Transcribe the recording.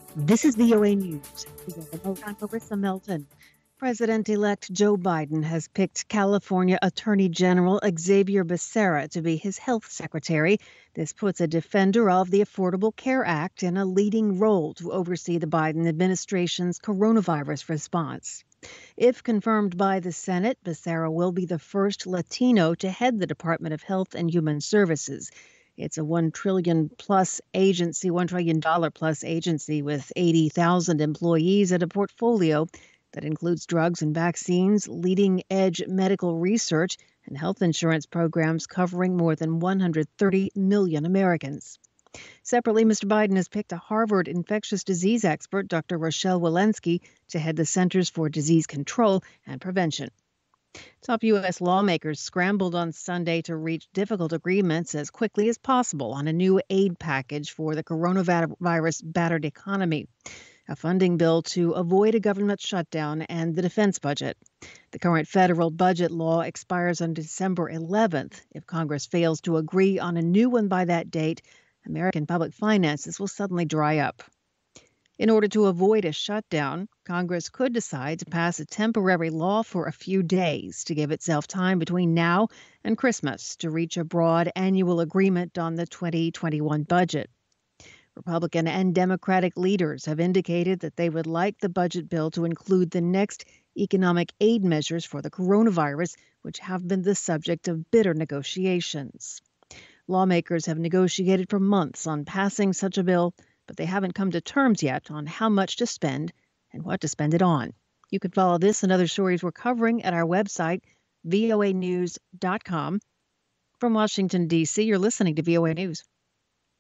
This is VOA News. I'm Marissa Melton. President-elect Joe Biden has picked California Attorney General Xavier Becerra to be his health secretary. This puts a defender of the Affordable Care Act in a leading role to oversee the Biden administration's coronavirus response. If confirmed by the Senate, Becerra will be the first Latino to head the Department of Health and Human Services. It's a $1 trillion plus agency with 80,000 employees and a portfolio that includes drugs and vaccines, leading edge medical research, and health insurance programs covering more than 130 million Americans. Separately, Mr. Biden has picked a Harvard infectious disease expert, Dr. Rochelle Walensky, to head the Centers for Disease Control and Prevention. Top U.S. lawmakers scrambled on Sunday to reach difficult agreements as quickly as possible on a new aid package for the coronavirus battered economy, a funding bill to avoid a government shutdown, and the defense budget. The current federal budget law expires on December 11th. If Congress fails to agree on a new one by that date, American public finances will suddenly dry up. In order to avoid a shutdown, Congress could decide to pass a temporary law for a few days to give itself time between now and Christmas to reach a broad annual agreement on the 2021 budget. Republican and Democratic leaders have indicated that they would like the budget bill to include the next economic aid measures for the coronavirus, which have been the subject of bitter negotiations. Lawmakers have negotiated for months on passing such a bill, but they haven't come to terms yet on how much to spend and what to spend it on. You can follow this and other stories we're covering at our website, voanews.com. From Washington, D.C., you're listening to VOA News.